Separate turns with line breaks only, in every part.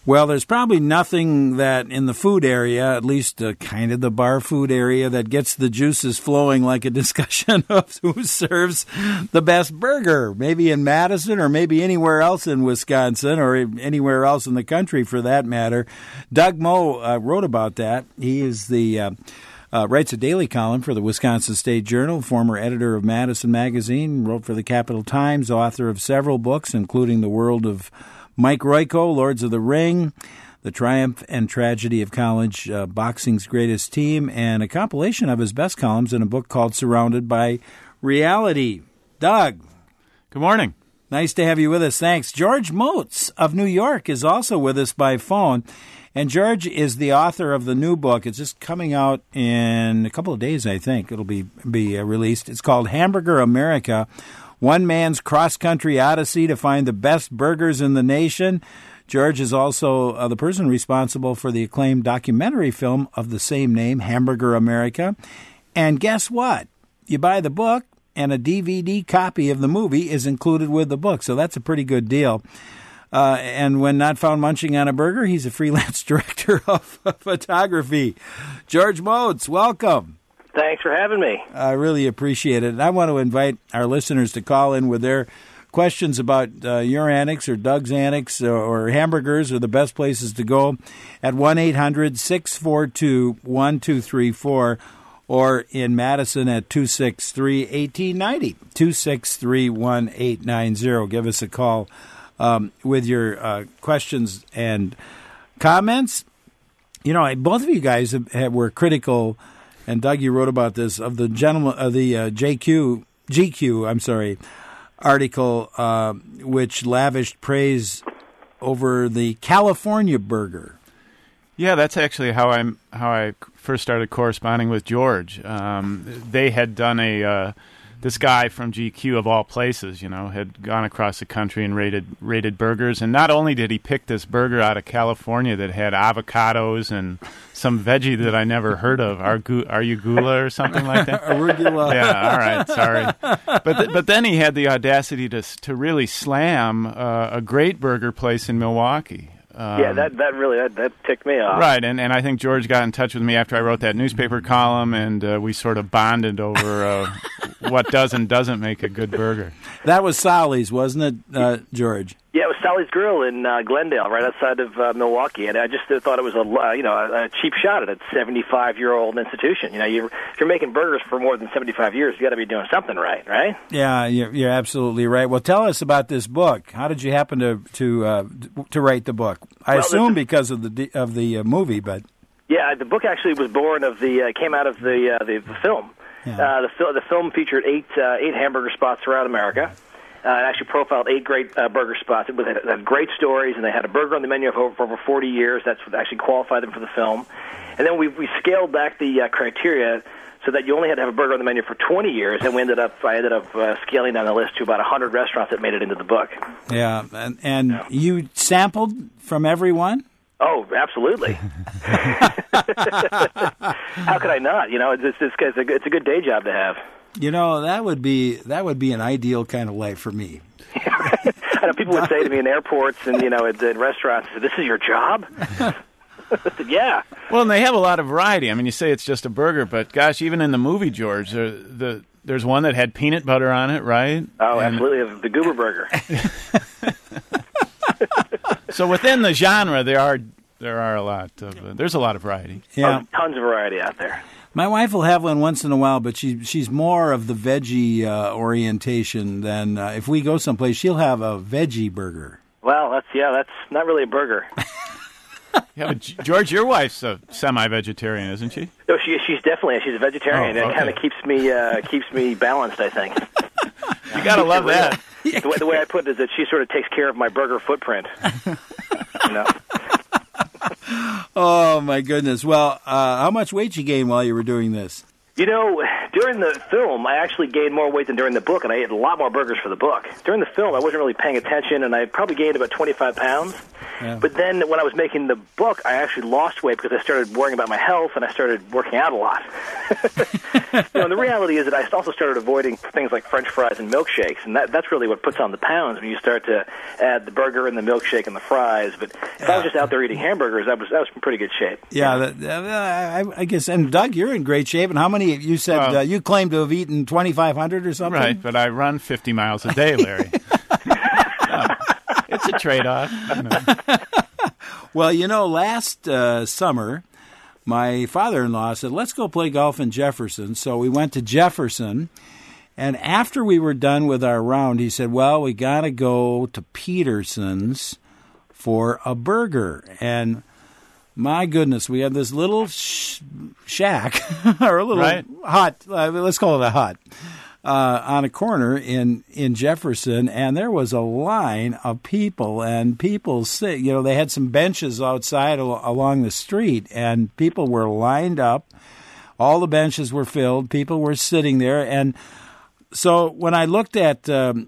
Well, there's probably nothing that in the food area, at least kind of the bar food area, that gets the juices flowing like a discussion of who serves the best burger. Maybe in Madison or maybe anywhere else in Wisconsin or anywhere else in the country for that matter. Doug Moe wrote about that. He is the writes a daily column for the Wisconsin State Journal, former editor of Madison Magazine, wrote for the Capital Times, author of several books, including The World of Mike Royko, Lords of the Ring, The Triumph and Tragedy of College Boxing's Greatest Team, and a compilation of his best columns in a book called Surrounded by Reality. Doug.
Good morning.
Nice to have you with us. Thanks. George Motz of New York is also with us by phone. And George is the author of the new book. It's just coming out in a couple of days, I think. It'll be released. It's called Hamburger America, One Man's Cross-Country Odyssey to Find the Best Burgers in the Nation. George is also the person responsible for the acclaimed documentary film of the same name, Hamburger America. And guess what? You buy the book, and a DVD copy of the movie is included with the book. So that's a pretty good deal. And when not found munching on a burger, he's a freelance director of photography. George Motz, welcome.
Thanks for having me.
I really appreciate it. And I want to invite our listeners to call in with their questions about your annex or Doug's annex or hamburgers or the best places to go at 1-800-642-1234 or in Madison at 263-1890, 263-1890. Give us a call with your questions and comments. You know, both of you guys were critical, and Doug, you wrote about this, of the gentleman of the GQ article, which lavished praise over the California burger.
Yeah, that's actually how I first started corresponding with George. They had done this guy from GQ of all places, had gone across the country and rated burgers. And not only did he pick this burger out of California that had avocados and some veggie that I never heard of, arugula or something like that.
Arugula.
Yeah, all right, sorry. But then he had the audacity to really slam a great burger place in Milwaukee.
That ticked me off.
Right, and I think George got in touch with me after I wrote that newspaper column, and we sort of bonded over what does and doesn't make a good burger.
That was Sally's, wasn't it, George?
Yeah, it was Sally's Grill in Glendale, right outside of Milwaukee, and I just thought it was a cheap shot at a 75-year-old institution. If you're making burgers for more than 75 years, you got to be doing something right?
Yeah, you're absolutely right. Well, tell us about this book. How did you happen to write the book? I assume because of the movie, but
yeah, the book actually was born of came out of the film. Yeah. The film featured eight hamburger spots around America. It actually profiled 8 great burger spots. It had great stories, and they had a burger on the menu for over 40 years. That's what actually qualified them for the film. And then we scaled back the criteria so that you only had to have a burger on the menu for 20 years, and I ended up scaling down the list to about 100 restaurants that made it into the book.
Yeah, and you sampled from everyone?
Oh, absolutely. How could I not? It's a good day job to have.
That would be an ideal kind of life for me.
I know people would say to me in airports and in restaurants, "This is your job?" Yeah.
Well, and they have a lot of variety. I mean, you say it's just a burger, but gosh, even in the movie, George, there's one that had peanut butter on it, right?
Oh, absolutely, the Goober Burger.
So within the genre, there's a lot of variety.
Yeah,
tons of variety out there.
My wife will have one once in a while, but she's more of the veggie orientation than if we go someplace, she'll have a veggie burger.
Well, that's not really a burger.
Yeah, but George, your wife's a semi-vegetarian, isn't she?
No, she's a vegetarian.
Oh, okay.
It kind of keeps me balanced, I think.
You gotta love that.
The way I put it is that she sort of takes care of my burger footprint.
Oh, my goodness. Well, how much weight you gained while you were doing this?
During the film, I actually gained more weight than during the book, and I ate a lot more burgers for the book. During the film, I wasn't really paying attention, and I probably gained about 25 pounds.
Yeah.
But then when I was making the book, I actually lost weight because I started worrying about my health and I started working out a lot. And the reality is that I also started avoiding things like French fries and milkshakes, and that's really what puts on the pounds when you start to add the burger and the milkshake and the fries. But if I was just out there eating hamburgers, I was in pretty good shape.
Yeah, I guess. And Doug, you're in great shape. And how many? You said you claim to have eaten 2,500 or something,
right? But I run 50 miles a day, Larry. It's a trade-off.
Well, last summer, my father-in-law said, let's go play golf in Jefferson. So we went to Jefferson, and after we were done with our round, he said, well, we got to go to Peterson's for a burger. And my goodness, we had this little shack, or a little hut, let's call it a hut, on a corner in Jefferson, and there was a line of people, and people sit. They had some benches outside along the street, and people were lined up. All the benches were filled. People were sitting there, and so when I looked at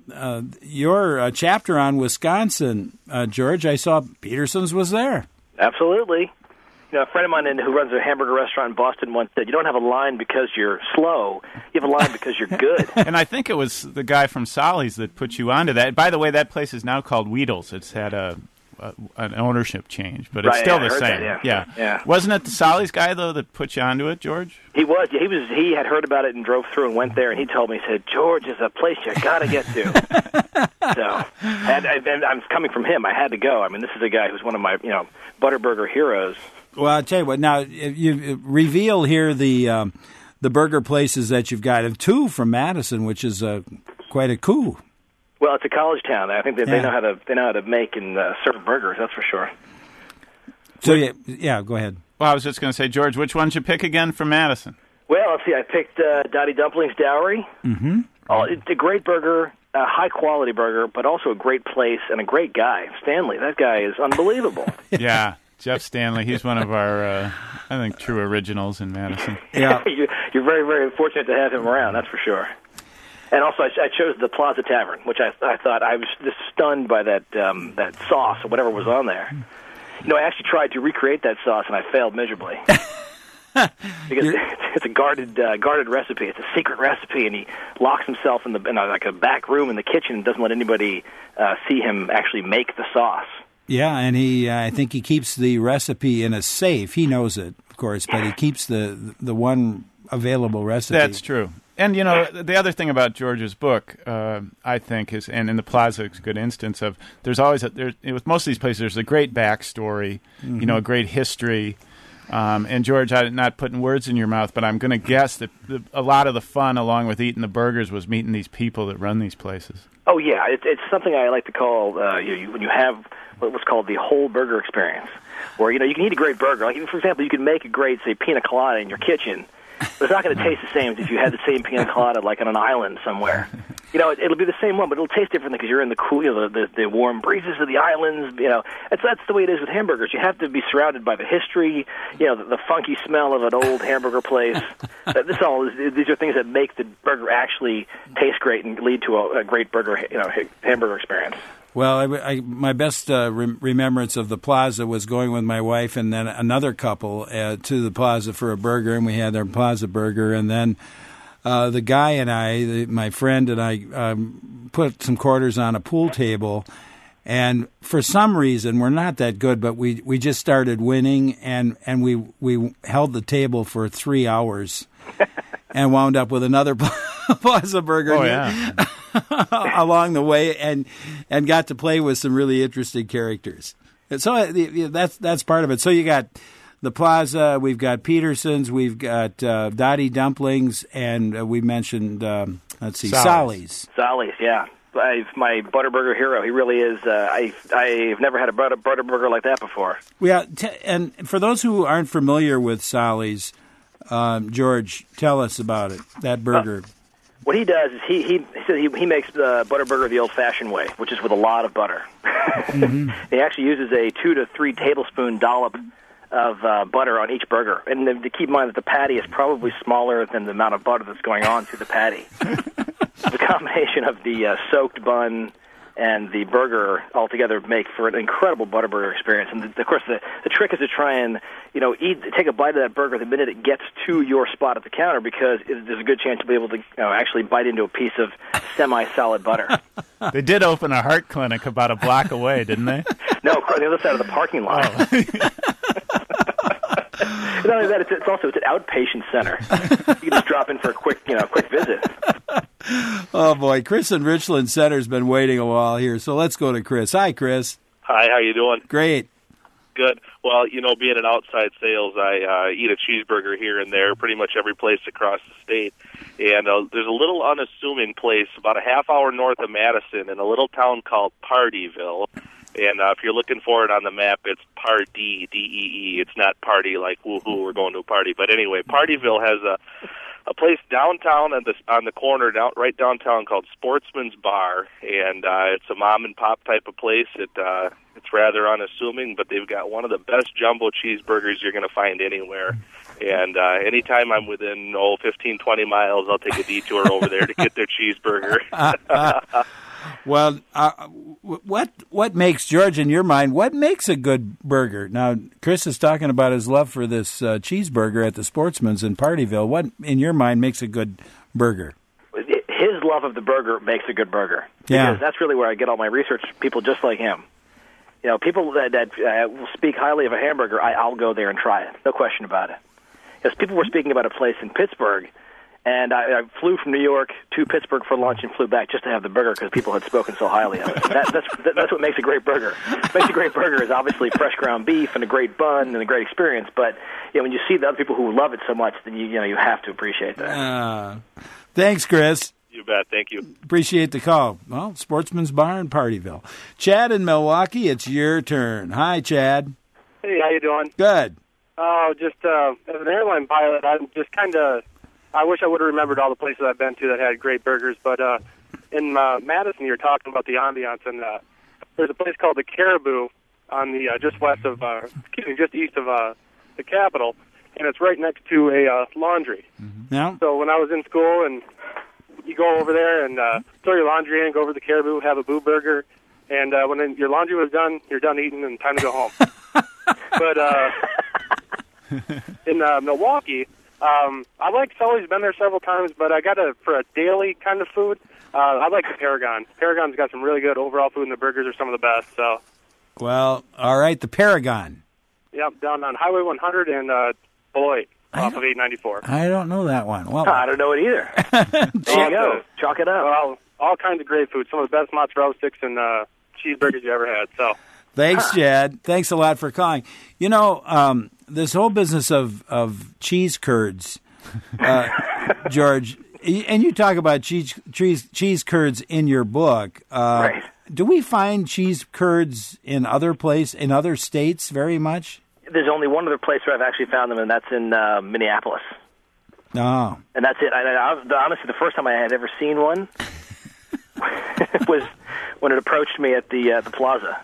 your chapter on Wisconsin, George, I saw Peterson's was there.
Absolutely. A friend of mine who runs a hamburger restaurant in Boston once said, you don't have a line because you're slow. You have a line because you're good.
And I think it was the guy from Solly's that put you onto that. By the way, that place is now called Wheatles. It's had an ownership change, but it's still the same.
That, yeah.
Wasn't it the Solly's guy, though, that put you onto it, George?
He was. He had heard about it and drove through and went there, and he told me, he said, George is a place you got to get to. So, and I'm coming from him. I had to go. I mean, this is a guy who's one of my, Butterburger heroes.
Well, I'll tell you what. Now, you reveal here the burger places that you've got. And two from Madison, which is quite a coup.
Well, it's a college town. I think that they know how to make and serve burgers. That's for sure.
So go ahead.
Well, I was just going to say, George, which one did you pick again from Madison?
Well, let's see. I picked Dottie Dumplings Dowry.
Mm-hmm.
It's a great burger, a high-quality burger, but also a great place and a great guy. Stanley, that guy is unbelievable.
Yeah, Jeff Stanley. He's one of our, I think, true originals in Madison.
Yeah, you're very, very fortunate to have him around. That's for sure. And also, I chose the Plaza Tavern, which I thought I was just stunned by that sauce or whatever was on there. I actually tried to recreate that sauce, and I failed miserably. Because it's a guarded recipe. It's a secret recipe, and he locks himself in a back room in the kitchen and doesn't let anybody see him actually make the sauce.
Yeah, and I think he keeps the recipe in a safe. He knows it, of course, but he keeps the one available recipe.
That's true. And, the other thing about George's book, I think, is, and in the Plaza, it's a good instance of, there's always, with most of these places, there's a great backstory, a great history. And, George, I'm not putting words in your mouth, but I'm going to guess that a lot of the fun, along with eating the burgers, was meeting these people that run these places.
Oh, yeah. It's something I like to call, when you have what's called the whole burger experience, where, you can eat a great burger. Like, for example, you can make a great, say, pina colada in your kitchen, but it's not going to taste the same as if you had the same pina colada like on an island somewhere. It'll be the same one, but it'll taste differently because you're in the cool, the warm breezes of the islands. That's the way it is with hamburgers. You have to be surrounded by the history, the funky smell of an old hamburger place. These are things that make the burger actually taste great and lead to a great burger, hamburger experience.
Well, my best remembrance of the Plaza was going with my wife and then another couple to the Plaza for a burger, and we had our Plaza burger. And then the guy and I, my friend and I, put some quarters on a pool table. And for some reason, we're not that good, but we just started winning, and we held the table for 3 hours and wound up with another Plaza burger.
Oh, yeah.
Along the way, and got to play with some really interesting characters. And so that's part of it. So you got the Plaza, we've got Peterson's, we've got Dottie Dumplings, and we mentioned Solly's.
Solly's, yeah. My Butterburger hero. He really is. I've never had a Butterburger like that before.
Yeah, and for those who aren't familiar with Solly's, George, tell us about it. That burger.
What he does is he says he makes the Butterburger the old-fashioned way, which is with a lot of butter. Mm-hmm. He actually uses a 2 to 3 tablespoon dollop of butter on each burger. And to keep in mind that the patty is probably smaller than the amount of butter that's going on to the patty. The combination of the soaked bun, and the burger altogether make for an incredible Butterburger experience. And of course, the trick is to try and take a bite of that burger the minute it gets to your spot at the counter, because there's a good chance you'll be able to actually bite into a piece of semi-solid butter.
They did open a heart clinic about a block away, didn't they?
No, on the other side of the parking lot.
Oh.
Not only that, it's an outpatient center. You can just drop in for a quick visit.
Oh boy, Chris in Richland Center's been waiting a while here, so let's go to Chris. Hi, Chris.
Hi, how you doing?
Great.
Good. Well, being in outside sales, I eat a cheeseburger here and there, pretty much every place across the state. And there's a little unassuming place about a half hour north of Madison in a little town called Partyville. And if you're looking for it on the map, it's Pardee, D-E-E. It's not party like woohoo, we're going to a party. But anyway, Partyville has a place downtown on the corner, right downtown, called Sportsman's Bar, and it's a mom and pop type of place. It's rather unassuming, but they've got one of the best jumbo cheeseburgers you're going to find anywhere. And anytime I'm within 15, 20 miles, I'll take a detour over there to get their cheeseburger.
Well, what makes, George, in your mind, what makes a good burger? Now, Chris is talking about his love for this cheeseburger at the Sportsman's in Partyville. What, in your mind, makes a good burger?
His love of the burger makes a good burger.
Yeah.
Because that's really where I get all my research, people just like him. People that will speak highly of a hamburger, I'll go there and try it. No question about it. Because people were speaking about a place in Pittsburgh, and I flew from New York to Pittsburgh for lunch and flew back just to have the burger because people had spoken so highly of it. That's what makes a great burger. What makes a great burger is obviously fresh ground beef and a great bun and a great experience. But when you see the other people who love it so much, then you have to appreciate that.
Thanks, Chris.
You bet. Thank you.
Appreciate the call. Well, Sportsman's Bar in Partyville. Chad in Milwaukee, it's your turn. Hi, Chad.
Hey, how you doing?
Good.
Just as an airline pilot, I'm just I wish I would have remembered all the places I've been to that had great burgers. But in Madison, you're talking about the ambiance, and there's a place called the Caribou on the just east of the Capitol, and it's right next to a laundry.
Mm-hmm. Yeah.
So when I was in school, and you go over there and throw your laundry in, go over to the Caribou, have a Boo Burger, and when your laundry was done, you're done eating and time to go home. But in Milwaukee, I've always been there several times, but for a daily kind of food, I like the Paragon. Paragon's got some really good overall food, and the burgers are some of the best. So,
well, all right, the Paragon.
Yep, down on Highway 100 and Beloit off of 894.
I don't know that one. Well,
I don't know it either. There you go. Chalk it up.
Well, all kinds of great food. Some of the best mozzarella sticks and cheeseburgers you ever had. So,
thanks, Chad. Thanks a lot for calling. This whole business of cheese curds, George, and you talk about cheese curds in your book.
Right.
Do we find cheese curds in other states very much?
There's only one other place where I've actually found them, and that's in Minneapolis.
Oh.
And that's it. Honestly, the first time I had ever seen one was when it approached me at the plaza.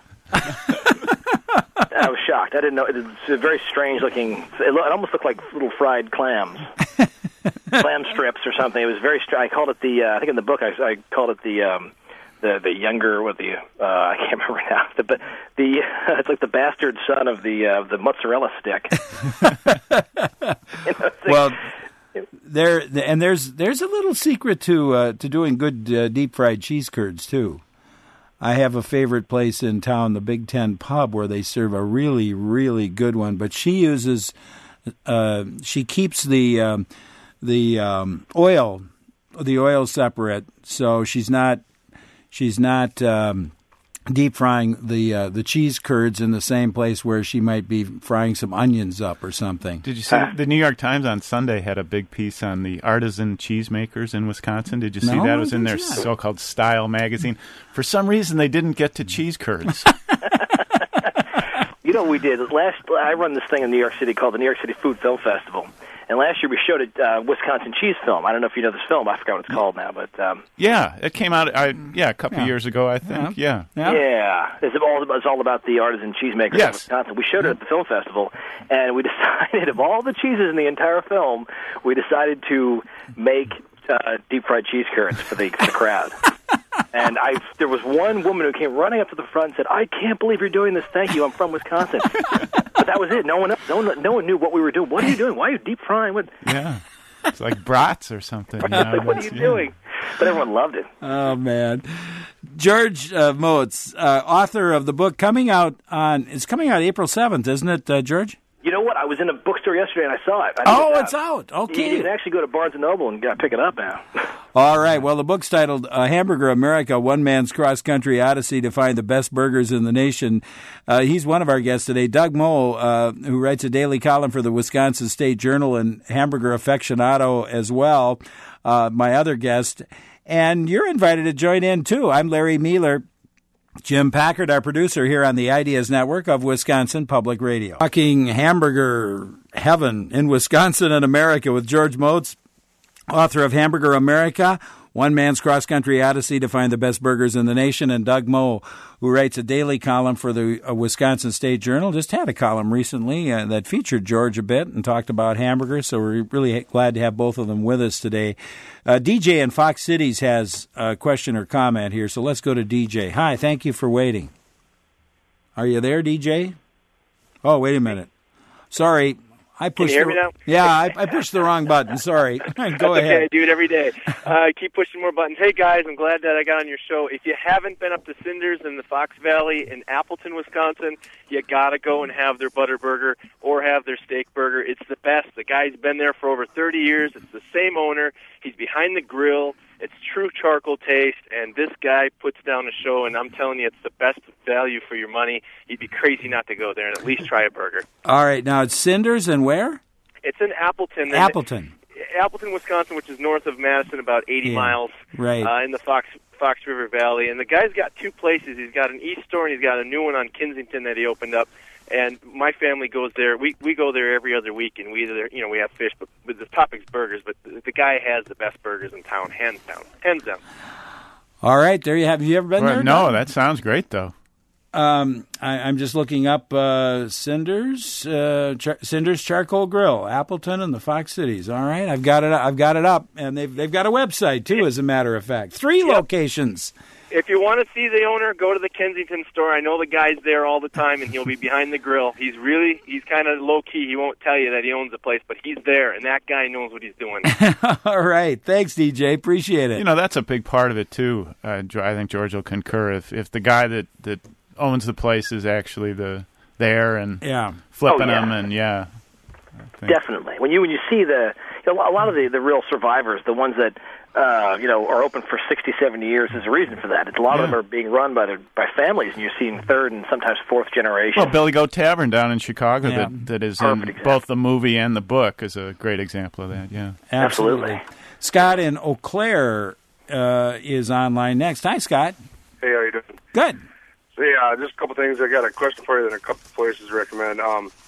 I was shocked. I didn't know. It was a very strange looking. It almost looked like little fried clams, clam strips or something. It was very strange. I called it I think in the book I called it the younger with the I can't remember now. It's like the bastard son of the mozzarella stick.
Well, there's a little secret to doing good deep fried cheese curds too. I have a favorite place in town, the Big Ten Pub, where they serve a really, really good one. But she uses, she keeps the oil separate, so she's not deep frying the cheese curds in the same place where she might be frying some onions up or something.
Did you see the New York Times on Sunday had a big piece on the artisan cheesemakers in Wisconsin? Did you see that? It was in their so-called Style magazine. For some reason, they didn't get to cheese curds.
We did. I run this thing in New York City called the New York City Food Film Festival. And last year we showed a Wisconsin cheese film. I don't know if you know this film. I forgot what it's called now, but
yeah, it came out. A couple years ago, I think. Yeah.
It's all about the artisan cheesemakers in Wisconsin. We showed it at the film festival, and we decided of all the cheeses in the entire film, we decided to make deep fried cheese curds for the crowd. And there was one woman who came running up to the front and said, "I can't believe you're doing this. Thank you. I'm from Wisconsin." But that was it. No one knew what we were doing. What are you doing? Why are you deep frying? What?
Yeah. It's like brats or something.
What are you doing? But everyone loved it.
Oh, man. George Motz, author of the book it's coming out April 7th, isn't it, George?
You know what? I was in a bookstore yesterday and I saw it.
It's out. Okay.
You can actually go to Barnes & Noble and pick it up now.
All right. Well, the book's titled Hamburger America, One Man's Cross-Country Odyssey to Find the Best Burgers in the Nation. He's one of our guests today. Doug Moe, who writes a daily column for the Wisconsin State Journal and Hamburger Aficionado as well, my other guest. And you're invited to join in, too. I'm Larry Mealer. Jim Packard, our producer here on the Ideas Network of Wisconsin Public Radio. Talking hamburger heaven in Wisconsin and America with George Motz, author of Hamburger America, One Man's Cross-Country Odyssey to Find the Best Burgers in the Nation, and Doug Moe, who writes a daily column for the Wisconsin State Journal. Just had a column recently that featured George a bit and talked about hamburgers, so we're really glad to have both of them with us today. DJ in Fox Cities has a question or comment here, so let's go to DJ. Hi, thank you for waiting. Are you there, DJ? Oh, wait a minute. Sorry.
Can you hear me now?
Yeah, I pushed the wrong button. Sorry. Go
That's
ahead.
okay. I do it every day. I keep pushing more buttons. Hey, guys, I'm glad that I got on your show. If you haven't been up to Cinders in the Fox Valley in Appleton, Wisconsin, you got to go and have their butter burger or have their steak burger. It's the best. The guy's been there for over 30 years. It's the same owner. He's behind the grill. It's true charcoal taste, and this guy puts down a show, and I'm telling you, it's the best value for your money. You'd be crazy not to go there and at least try a burger.
All right. Now, it's Cinders and where?
It's in Appleton.
Appleton,
Wisconsin, which is north of Madison, about 80 miles,
right.
In the Fox River Valley. And the guy's got two places. He's got an east store, and he's got a new one on Kensington that he opened up. And my family goes there. We go there every other week, and we have fish, but the topic's burgers. But the guy has the best burgers in town, hands down.
All right, there you have. Have you ever been there?
No, that sounds great, though.
I'm just looking up Cinders Charcoal Grill, Appleton and the Fox Cities. All right, I've got it up, and they've got a website too. As a matter of fact, 3 locations.
If you want to see the owner, go to the Kensington store. I know the guy's there all the time, and he'll be behind the grill. He's kind of low-key. He won't tell you that he owns the place, but he's there, and that guy knows what he's doing.
All right. Thanks, DJ. Appreciate it.
That's a big part of it, too. I think George will concur. If the guy that owns the place is actually there and flipping them, and
definitely. When you see a lot of the real survivors, the ones that are open for 60, 70 years, there's a reason for that. A lot of them are being run by families, and you're seeing third and sometimes fourth generation.
Well, Billy Goat Tavern down in Chicago that is in both the movie and the book is a great example of that. Yeah,
absolutely.
Scott in Eau Claire is online next. Hi, Scott.
Hey, how you doing?
Good.
So, just a couple things. I got a question for you and a couple places to recommend.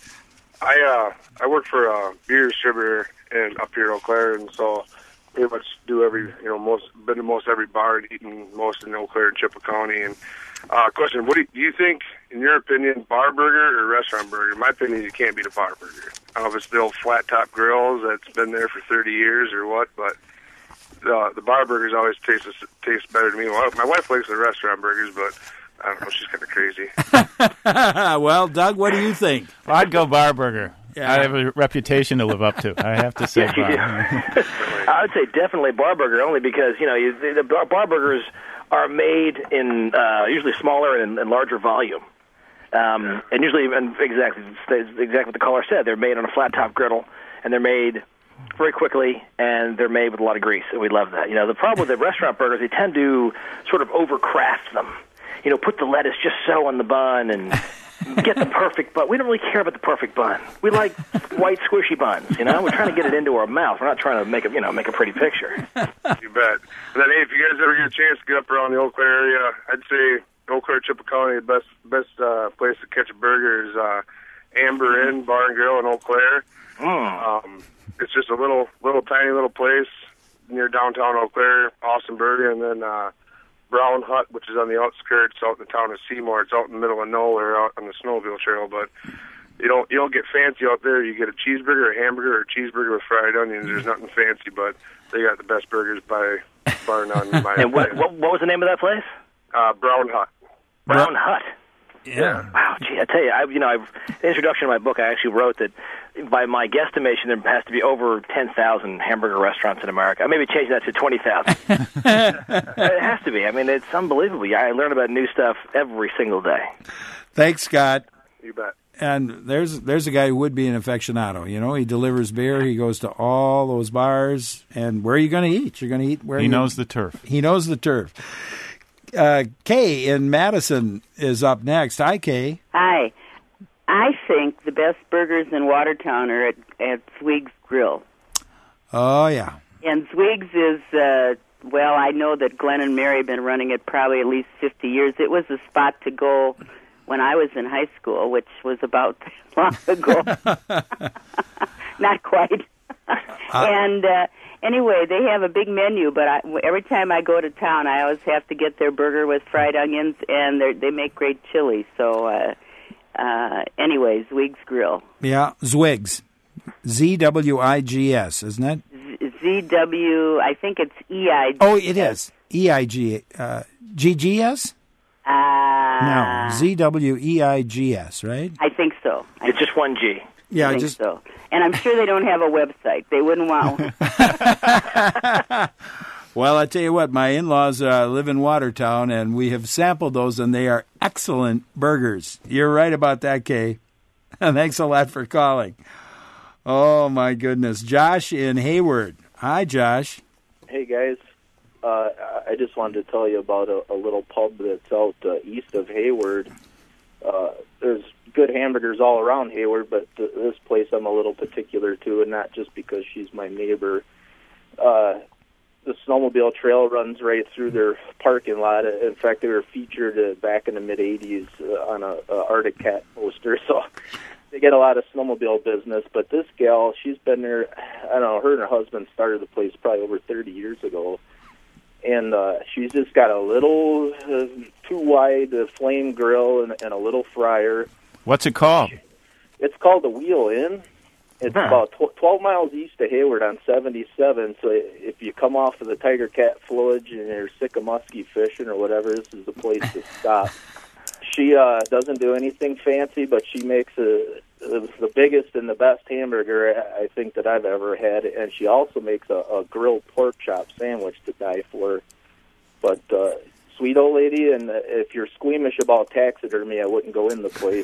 I work for a beer distributor up here in Eau Claire, and so pretty much do been to most every bar and eaten most in Eau Claire and Chippewa County. And question: what do you think, in your opinion, bar burger or restaurant burger? In my opinion, you can't beat a bar burger. I don't know if it's the old flat top grills that's been there for 30 years or what, but the bar burgers always taste better to me. Well, my wife likes the restaurant burgers, but I don't know, she's kind of crazy.
Well, Doug, what do you think?
Well, I'd go bar burger. Yeah. I have a reputation to live up to. I have to say bar.
I would say definitely bar burger, only because the bar burgers are made in usually smaller and larger volume, and usually exactly what the caller said. They're made on a flat top griddle, and they're made very quickly, and they're made with a lot of grease, and we love that. The problem with the restaurant burgers, they tend to sort of overcraft them. Put the lettuce just so on the bun and get the perfect bun. We don't really care about the perfect bun. We like white squishy buns. We're trying to get it into our mouth. We're not trying to make a pretty picture.
You bet. But then, hey, if you guys ever get a chance to get up around the Eau Claire area, I'd say Eau Claire, Chippewa County, the best place to catch a burger is Amber Inn Bar and Grill in Eau Claire. It's just a little tiny place near downtown Eau Claire. Awesome burger, and then Brown Hut, which is on the outskirts out in the town of Seymour. It's out in the middle of nowhere out on the Snowville Trail, but you don't get fancy out there. You get a cheeseburger, a hamburger, or a cheeseburger with fried onions. There's nothing fancy, but they got the best burgers by bar none.
And what was the name of that place?
Brown Hut.
Brown Hut.
Yeah.
Wow, gee, I tell you, the introduction to my book, I actually wrote that by my guesstimation, there has to be over 10,000 hamburger restaurants in America. I maybe change that to 20,000. It has to be. I mean, it's unbelievable. I learn about new stuff every single day.
Thanks, Scott.
You bet.
And there's a guy who would be an aficionado. You know, he delivers beer. He goes to all those bars. And where are you going to eat? You're going to eat where
he knows the turf.
He knows the turf. Kay in Madison is up next. Hi, Kay.
Hi. I think the best burgers in Watertown are at Zweig's Grill.
Oh, yeah.
And Zweig's is, I know that Glenn and Mary have been running it probably at least 50 years. It was a spot to go when I was in high school, which was about long ago. Not quite. And anyway, they have a big menu, but every time I go to town, I always have to get their burger with fried onions, and they make great chili. So, anyway, Zweig's Grill.
Yeah, Zweig's. Z-W-I-G-S, isn't it?
Z-W, I think it's E-I-G-S.
Oh, it is. E-I-G, G-G-S? No, Z-W-E-I-G-S, right?
I think so.
It's just one G.
Yeah,
I think so. And I'm sure they don't have a website. They wouldn't want one.
Well, I tell you what, my in-laws live in Watertown, and we have sampled those, and they are excellent burgers. You're right about that, Kay. Thanks a lot for calling. Oh, my goodness. Josh in Hayward. Hi, Josh.
Hey, guys. I just wanted to tell you about a little pub that's out east of Hayward. There's good hamburgers all around Hayward, but this place I'm a little particular to, and not just because she's my neighbor. The snowmobile trail runs right through their parking lot. In fact, they were featured back in the mid-'80s on a Arctic Cat poster, so they get a lot of snowmobile business. But this gal, she's been there, I don't know, her and her husband started the place probably over 30 years ago. And she's just got a little too wide flame grill and a little fryer.
What's it called?
It's called the Wheel Inn. It's about 12 miles east of Hayward on 77. So if you come off of the Tiger Cat flowage and you're sick of muskie fishing or whatever, this is the place to stop. She doesn't do anything fancy, but she makes the biggest and the best hamburger I think that I've ever had, and she also makes a grilled pork chop sandwich to die for. But sweet old lady, and if you're squeamish about taxidermy, I wouldn't go in the place.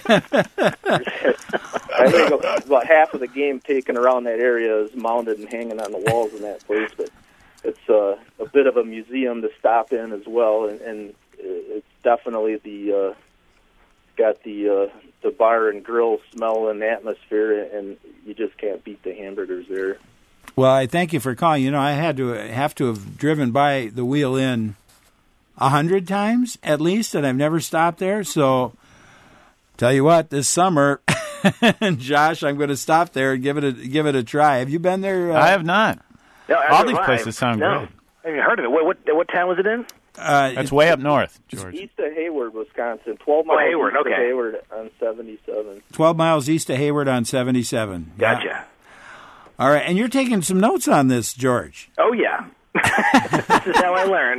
I think about half of the game taken around that area is mounted and hanging on the walls in that place, but it's a bit of a museum to stop in as well, and it's definitely got the bar and grill smell and atmosphere, and you just can't beat the hamburgers there.
Well, I thank you for calling. You know, I have to have driven by the Wheel Inn 100 times at least, and I've never stopped there. So, tell you what, this summer, Josh, I'm going to stop there and give it a try. Have you been there?
I have not.
No,
all these places sound great.
I haven't heard of it. What town was it in?
That's way up north, George.
East of Hayward, Wisconsin. 12 miles
Hayward,
east
okay.
of Hayward on 77.
12 miles east of Hayward on 77.
Gotcha.
Yeah. All right, and you're taking some notes on this, George.
Oh, yeah. This is how I learn.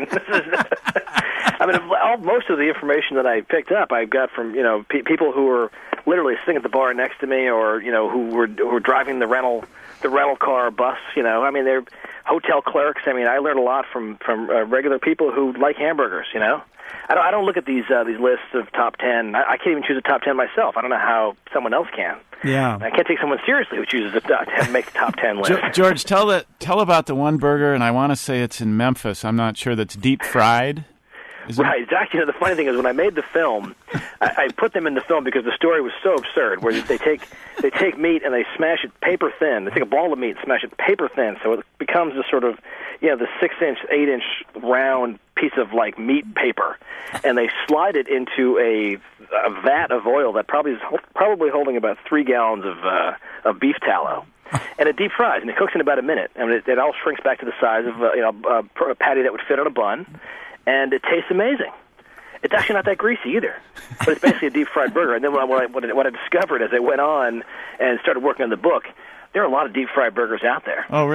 Most of the information that I picked up, I got from people who were literally sitting at the bar next to me, or who were driving the rental car, bus. They're hotel clerks. I learned a lot from regular people who like hamburgers. I don't look at these lists of top 10. I can't even choose a top 10 myself. I don't know how someone else can.
Yeah,
I can't take someone seriously who chooses to make the top 10 list.
George, tell about the one burger, and I want to say it's in Memphis. I'm not sure. That's deep fried.
Right. Exactly. The funny thing is, when I made the film, I put them in the film because the story was so absurd. Where they take meat and they smash it paper thin. They take a ball of meat and smash it paper thin, so it becomes a sort of the 6-inch, 8-inch round piece of meat paper, and they slide it into a vat of oil that probably holding about 3 gallons of beef tallow. And it deep fries, and it cooks in about a minute. It all shrinks back to the size of a patty that would fit on a bun. And it tastes amazing. It's actually not that greasy either, but it's basically a deep-fried burger. And then what I discovered as I went on and started working on the book, there are a lot of deep-fried burgers out there.
Oh, really?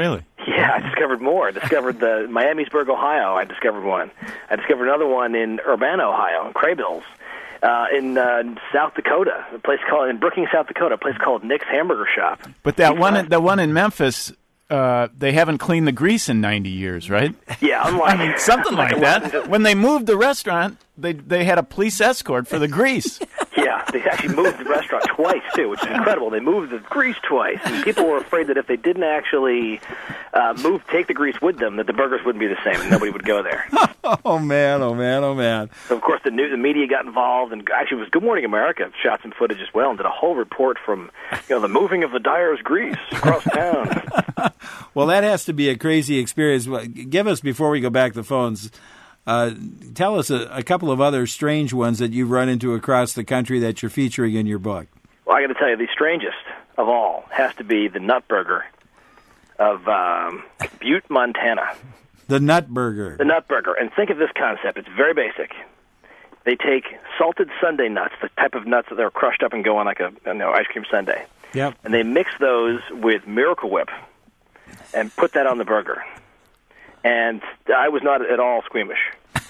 Yeah, I discovered more. I discovered the Miamisburg, Ohio. I discovered one. I discovered another one in Urbana, Ohio, in Craybills. In South Dakota, in Brookings, South Dakota, a place called Nick's Hamburger Shop.
But that one in Memphis, they haven't cleaned the grease in 90 years, right?
Yeah, unlike
something like that. When they moved the restaurant, they had a police escort for the grease.
Yeah, they actually moved the restaurant twice, too, which is incredible. They moved the grease twice, and people were afraid that if they didn't actually take the grease with them, that the burgers wouldn't be the same, and nobody would go there.
Oh, man, oh, man, oh, man.
So, of course, the media got involved, and actually it was Good Morning America shot some footage as well and did a whole report from the moving of the Dyer's grease across town.
Well, that has to be a crazy experience. Give us, before we go back to the phones, tell us a couple of other strange ones that you've run into across the country that you're featuring in your book.
Well, I got to tell you, the strangest of all has to be the Nut Burger of Butte, Montana.
The Nut Burger.
The Nut Burger. And think of this concept. It's very basic. They take salted sundae nuts, the type of nuts that are crushed up and go on like a ice cream sundae.
Yep.
And they mix those with Miracle Whip and put that on the burger. And I was not at all squeamish.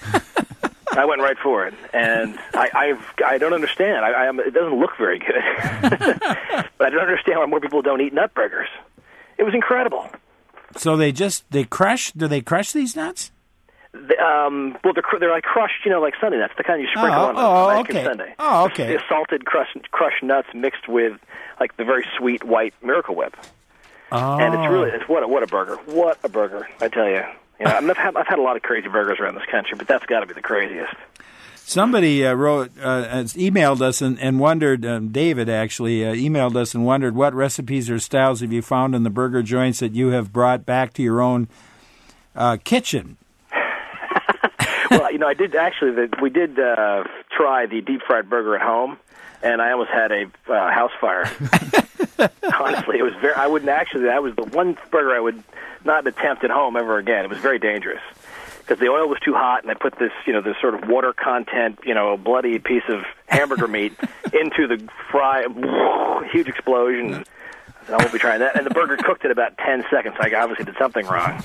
I went right for it, and I don't understand. It doesn't look very good, but I don't understand why more people don't eat nut burgers. It was incredible.
So they crush? Do they crush these nuts?
Well, they're like crushed, like sundae nuts. The kind you sprinkle on ice cream sundae.
Oh, okay.
The salted crushed nuts mixed with like the very sweet white Miracle Whip.
Oh.
And it's what a burger. What a burger, I tell you. I've had a lot of crazy burgers around this country, but that's got to be the craziest.
Somebody emailed us and wondered, David actually emailed us and wondered, what recipes or styles have you found in the burger joints that you have brought back to your own kitchen?
Well, I did actually. We did try the deep fried burger at home, and I almost had a house fire. Honestly, it was very. I wouldn't actually. That was the one burger I would not attempt at home ever again. It was very dangerous because the oil was too hot, and I put this, this sort of water content, bloody piece of hamburger meat into the fry. Huge explosion. I won't be trying that. And the burger cooked in about 10 seconds. I obviously did something wrong.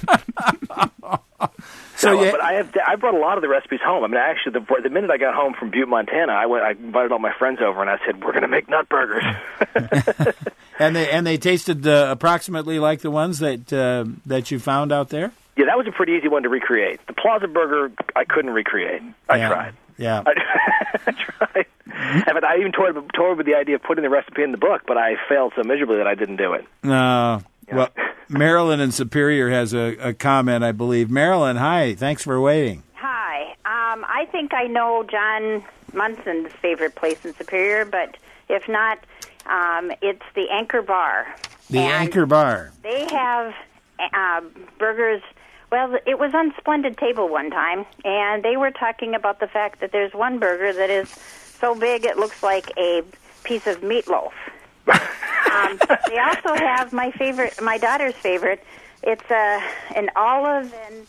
But I brought a lot of the recipes home. I mean, actually, the minute I got home from Butte, Montana, I invited all my friends over, and I said, "We're going to make nut burgers."
And they tasted approximately like the ones that you found out there?
Yeah, that was a pretty easy one to recreate. The Plaza Burger, I couldn't recreate. I tried.
Yeah.
I tried. And I even toyed with the idea of putting the recipe in the book, but I failed so miserably that I didn't do it.
Well, Marilyn in Superior has a comment, I believe. Marilyn, hi. Thanks for waiting.
Hi. I think I know John Munson's favorite place in Superior, but if not, it's the Anchor Bar.
The Anchor Bar.
They have burgers. Well, it was on Splendid Table one time, and they were talking about the fact that there's one burger that is so big it looks like a piece of meatloaf. They also have my daughter's favorite. It's an olive and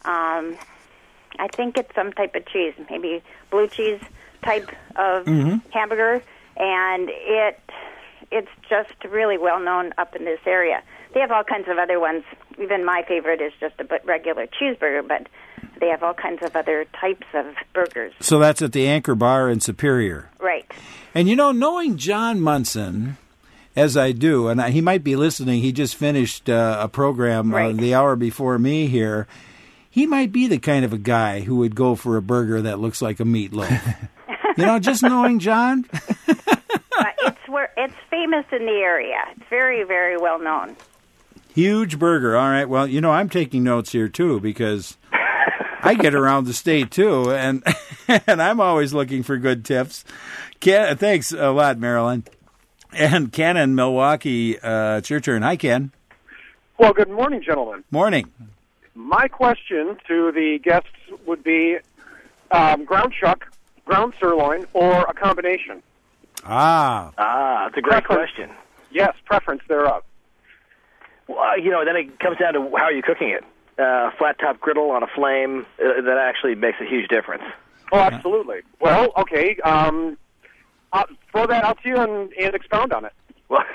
I think it's some type of cheese, maybe blue cheese type of hamburger, and it's just really well known up in this area. They have all kinds of other ones. Even my favorite is just a regular cheeseburger, but they have all kinds of other types of burgers.
So that's at the Anchor Bar in Superior.
Right.
And, knowing John Munson, as I do, and he might be listening, he just finished a program the hour before me here, he might be the kind of a guy who would go for a burger that looks like a meatloaf. Just knowing John.
It's famous in the area. It's very, very well known.
Huge burger. All right. Well, I'm taking notes here, too, because I get around the state, too, and I'm always looking for good tips. Thanks a lot, Marilyn. And Ken in Milwaukee, it's your turn. Hi, Ken.
Well, good morning, gentlemen.
Morning.
My question to the guests would be ground chuck, ground sirloin, or a combination?
That's a great question.
Yes, preference thereof.
Well, then it comes down to how you're cooking it. Flat top griddle on a flame, that actually makes a huge difference.
Oh, absolutely. Well, okay. I'll throw that out to you and expound on it.
Well,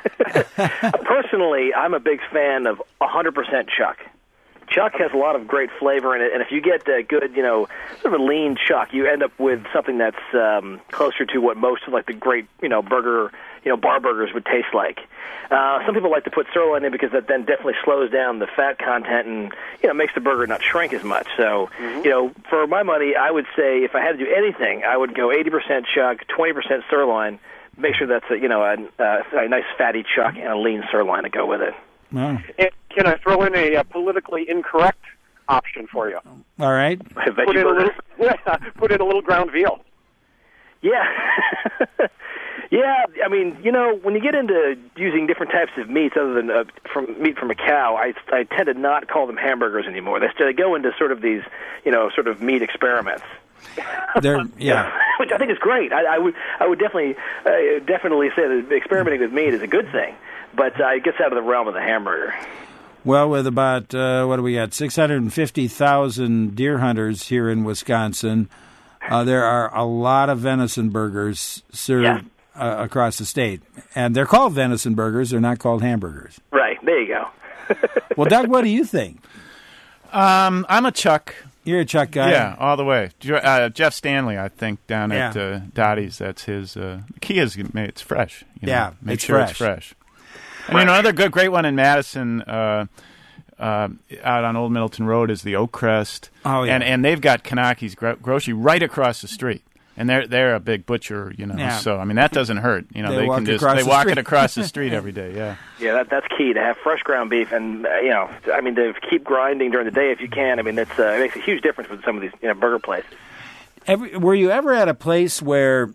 Personally, I'm a big fan of 100% chuck. Chuck has a lot of great flavor in it, and if you get a good, sort of a lean chuck, you end up with something that's closer to what most of like the great, burger, bar burgers would taste like. Some people like to put sirloin in because that then definitely slows down the fat content and makes the burger not shrink as much. So, for my money, I would say if I had to do anything, I would go 80% chuck, 20% sirloin. Make sure that's a nice fatty chuck and a lean sirloin to go with it.
Wow.
Can I throw in a politically incorrect option for you?
All right.
Put in a little ground veal.
Yeah. Yeah, I mean, when you get into using different types of meats other than meat from a cow, I tend to not call them hamburgers anymore. They go into sort of these, sort of meat experiments. Which I think is great. I would definitely say that experimenting with meat is a good thing, but it gets out of the realm of the hamburger.
Well, with about, what do we got, 650,000 deer hunters here in Wisconsin, there are a lot of venison burgers served across the state. And they're called venison burgers. They're not called hamburgers.
Right. There you go.
Well, Doug, what do you think?
I'm a chuck.
You're a chuck guy?
Yeah, all the way. Jeff Stanley, I think, down at Dottie's, that's his. The key is it's fresh. Make sure it's fresh. And another great one in Madison, out on Old Middleton Road, is the Oak Crest.
Oh, yeah.
And they've got Kanaki's grocery right across the street. And they're a big butcher, so, I mean, that doesn't hurt. They walk it across the street every day, yeah.
Yeah, that's key, to have fresh ground beef and, to keep grinding during the day if you can. I mean, it makes a huge difference with some of these, burger places.
Were you ever at a place where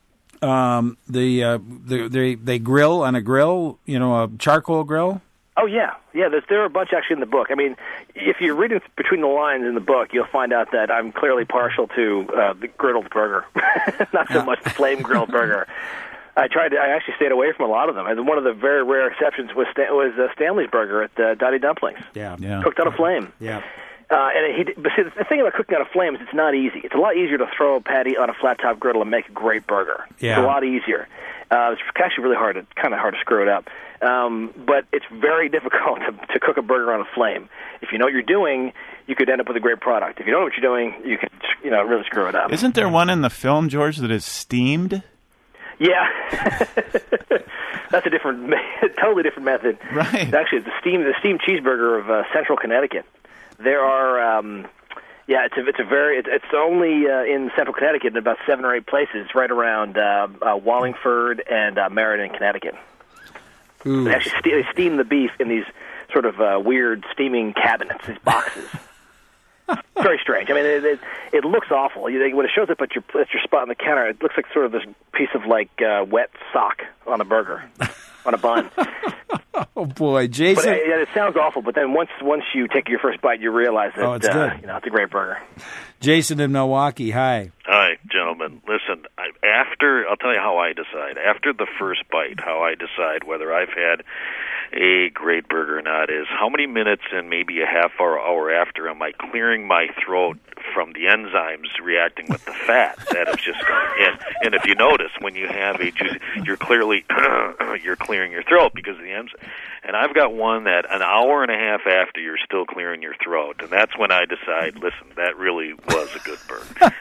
they grill on a grill, a charcoal grill?
Oh, yeah. Yeah, there are a bunch actually in the book. I mean, if you're reading between the lines in the book, you'll find out that I'm clearly partial to the griddled burger, not so much the flame-grilled burger. I actually stayed away from a lot of them. And one of the very rare exceptions was Stanley's Burger at Dottie Dumplings.
Yeah.
Cooked on a flame.
Yeah.
But see, the thing about cooking on a flame is it's not easy. It's a lot easier to throw a patty on a flat-top griddle and make a great burger.
Yeah.
It's a lot easier. It's actually really hard to screw it up. But it's very difficult to cook a burger on a flame. If you know what you're doing, you could end up with a great product. If you don't know what you're doing, you can really screw it up.
Isn't there one in the film, George, that is steamed?
Yeah. That's a totally different method.
Right.
Actually, the steamed cheeseburger of Central Connecticut. There are, it's only in Central Connecticut in about 7 or 8 places, right around Wallingford and Meriden, Connecticut.
Ooh.
They actually steam the beef in these sort of weird steaming cabinets, these boxes. Very strange. I mean, it looks awful. When it shows up at your spot on the counter, it looks like sort of this piece of wet sock on a burger, on a bun.
Oh boy, Jason!
But, it sounds awful, but then once you take your first bite, you realize that
it's good.
It's a great burger.
Jason in Milwaukee, hi.
Hi, gentlemen. Listen, I'll tell you how I decide. After the first bite, how I decide whether I've had a great burger or not is how many minutes and maybe a half hour after am I clearing my throat from the enzymes reacting with the fat that has just gone in. And if you notice, when you have a juice, you're clearly you're clearing your throat because of the enzymes. And I've got one that an hour and a half after you're still clearing your throat, and that's when I decide, listen, that really was a good burger.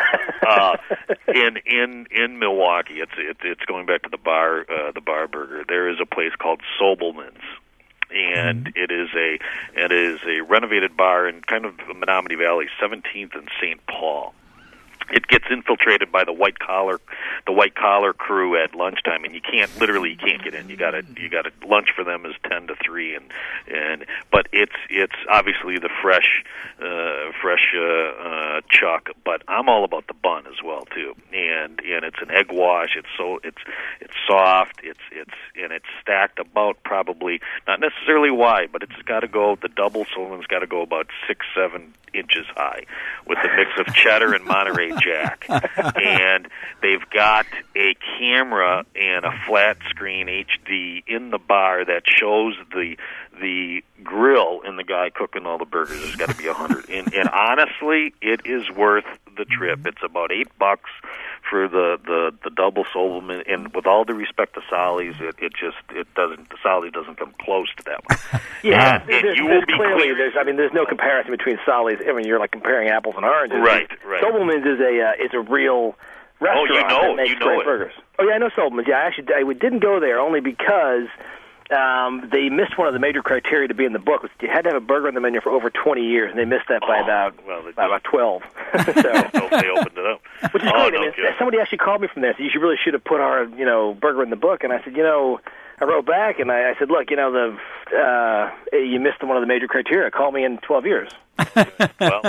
In Milwaukee, it's going back to the bar burger. There is a place called Sobelman's, and it is a renovated bar in kind of Menominee Valley, 17th and St. Paul. It gets infiltrated by the white collar crew at lunchtime, and you can't get in. You got to lunch for them is 10 to 3, but it's obviously the fresh chuck. But I'm all about the bun as well too, and it's an egg wash. It's soft. It's stacked about probably not necessarily wide, but it's got to go. The double Sullivan's got to go about 6-7 inches high with a mix of cheddar and Monterey Jack. And they've got a camera and a flat screen HD in the bar that shows the grill and the guy cooking all the burgers. There's got to be 100. And honestly, it is worth the trip. It's about $8 for the double Sobelman, and with all due respect to Solly's, Solly doesn't come close to that one.
Yeah,
you will be
clearly
clear.
there's no comparison between Solly's. I mean, you're like comparing apples and oranges.
Right.
Sobelman's is a real restaurant that makes great burgers. Oh yeah, I know Sobelman's. Yeah, actually, I didn't go there only because they missed one of the major criteria to be in the book. You had to have a burger on the menu for over 20 years, and they missed that by about 12. So
they opened it up.
Which is great. I mean, somebody actually called me from there. Said, you really should have put our burger in the book. And I said, I wrote back and I said, look, you missed one of the major criteria. Call me in 12 years.
Well,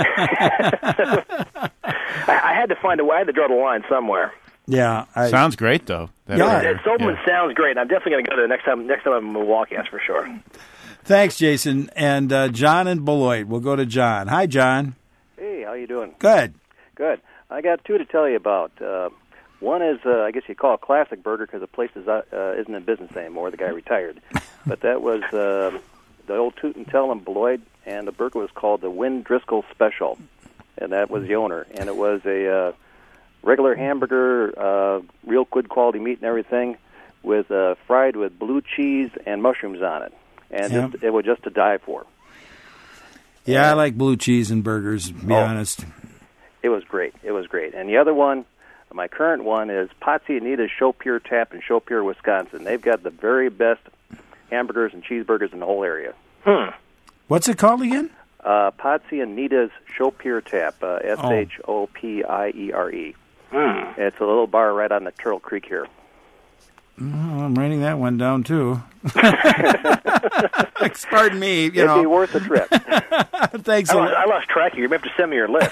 I had to find a way. I had to draw the line somewhere.
Yeah,
sounds great though.
Sobelman sounds great. I'm definitely going to go there next time I'm in Milwaukee. That's for sure.
Thanks, Jason. And John in Beloit. We'll go to John. Hi, John.
Hey, how you doing?
Good.
Good. I got two to tell you about. One is, I guess you call it Classic Burger because the place isn't in business anymore. The guy retired. But that was the old Toot and Tell in Beloit, and the burger was called the Win Driscoll Special, and that was the owner. And it was a regular hamburger, real good quality meat and everything, with fried with blue cheese and mushrooms on it. And it was just to die for.
Yeah, I like blue cheese and burgers, to be honest.
It was great. It was great. And the other one, my current one, is Potsy and Nita's Show Pure Tap in Show Pure, Wisconsin. They've got the very best hamburgers and cheeseburgers in the whole area.
What's it called again?
Potsy and Nita's Show Pure Tap, Shoppiere. It's a little bar right on the Turtle Creek here.
Oh, I'm writing that one down, too. Pardon me.
It'd be worth a trip.
Thanks.
I lost track of you. You have to send me your list.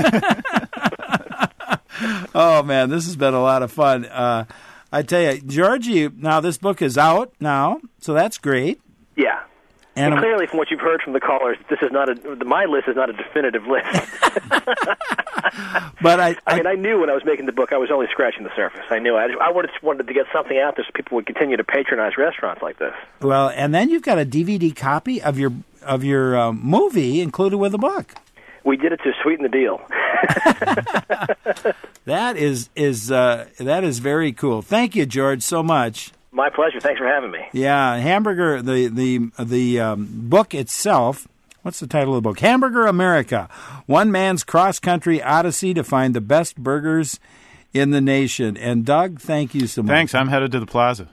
Oh, man, this has been a lot of fun. I tell you, Georgie, now this book is out now, so that's great.
Yeah. And clearly, from what you've heard from the callers, this is not my list is not a definitive list.
But
I knew when I was making the book, I was only scratching the surface. I knew I just wanted to get something out there so people would continue to patronize restaurants like this.
Well, and then you've got a DVD copy of your movie included with the book.
We did it to sweeten the deal.
That is very cool. Thank you, George, so much.
My pleasure. Thanks for having me.
Yeah, Hamburger. The book itself. What's the title of the book? Hamburger America: One Man's Cross-Country Odyssey to Find the Best Burgers in the Nation. And Doug, thank you so much.
Thanks. I'm headed to the plaza.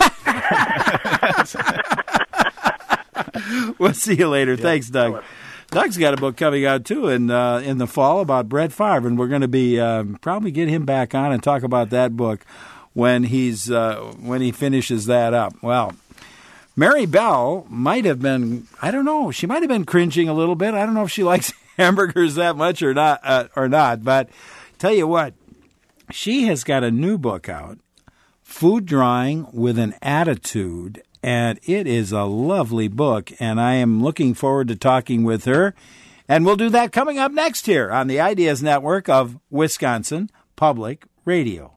We'll see you later. Yeah. Thanks, Doug. Doug's got a book coming out, too, in the fall about Brett Favre, and we're going to be probably get him back on and talk about that book when he finishes that up. Well, Mary Bell might have been, I don't know, she might have been cringing a little bit. I don't know if she likes hamburgers that much or not, but tell you what, she has got a new book out, Food Drawing with an Attitude, and it is a lovely book, and I am looking forward to talking with her, and we'll do that coming up next here on the Ideas Network of Wisconsin Public Radio.